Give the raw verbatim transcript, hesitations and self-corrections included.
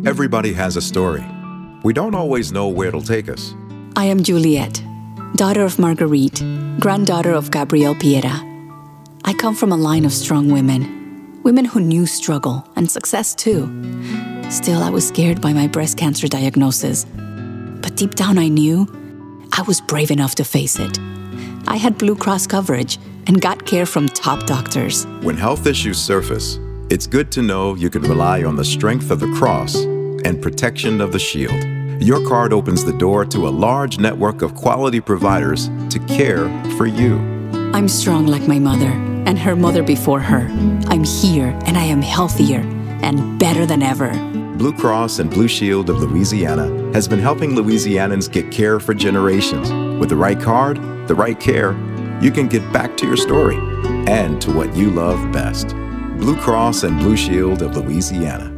Everybody has a story. We don't always know where it'll take us. I am Juliet, daughter of Marguerite, granddaughter of Gabrielle Piera. I come from a line of strong women, women who knew struggle and success too. Still, I was scared by my breast cancer diagnosis. But deep down I knew I was brave enough to face it. I had Blue Cross coverage and got care from top doctors. When health issues surface, it's good to know you can rely on the strength of the cross and protection of the shield. Your card opens the door to a large network of quality providers to care for you. I'm strong like my mother and her mother before her. I'm here and I am healthier and better than ever. Blue Cross and Blue Shield of Louisiana has been helping Louisianans get care for generations. With the right card, the right care, you can get back to your story and to what you love best. Blue Cross and Blue Shield of Louisiana.